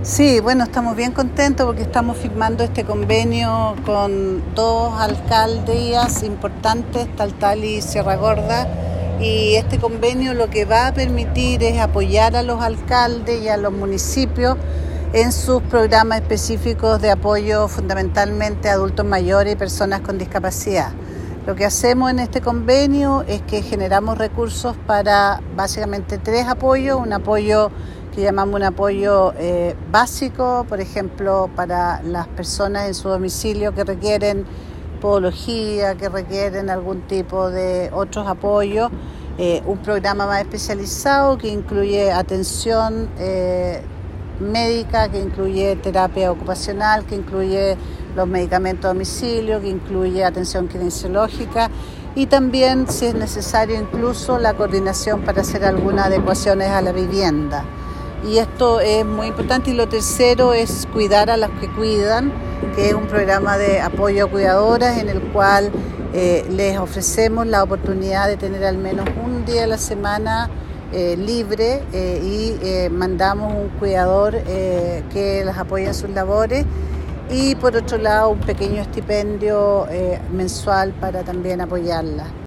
Sí, bueno, estamos bien contentos porque estamos firmando este convenio con dos alcaldías importantes, Taltal y Sierra Gorda, y este convenio lo que va a permitir es apoyar a los alcaldes y a los municipios en sus programas específicos de apoyo fundamentalmente a adultos mayores y personas con discapacidad. Lo que hacemos en este convenio es que generamos recursos para básicamente tres apoyos: un apoyo que llamamos un apoyo básico, por ejemplo, para las personas en su domicilio que requieren podología, que requieren algún tipo de otros apoyos, un programa más especializado que incluye atención médica, que incluye terapia ocupacional, que incluye los medicamentos a domicilio, que incluye atención kinesiológica y también, si es necesario, incluso la coordinación para hacer algunas adecuaciones a la vivienda. Y esto es muy importante. Y lo tercero es cuidar a las que cuidan, que es un programa de apoyo a cuidadoras en el cual les ofrecemos la oportunidad de tener al menos un día a la semana libre y mandamos un cuidador que las apoya en sus labores, y por otro lado un pequeño estipendio mensual para también apoyarlas.